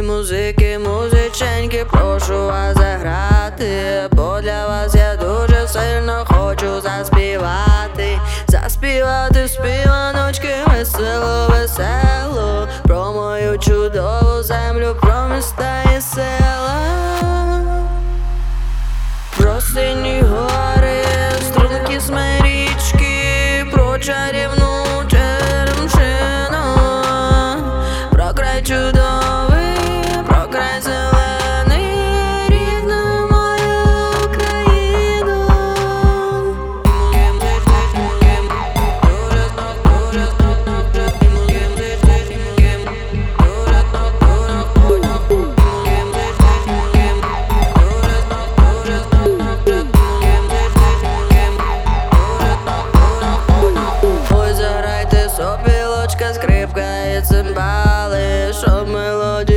музики, музиченьки, прошу вас заграти, бо для вас я дуже сильно хочу заспівати. Заспівати співаночки весело, весело, про мою чудову землю, про міста і села, про сині гори, струнки смирічки, про чарівну черемшину, про край чудовий, про край зелений, рідну мою Україну. Ой, заграйте сопілочка, скрипка і цимбали, щоб мелодію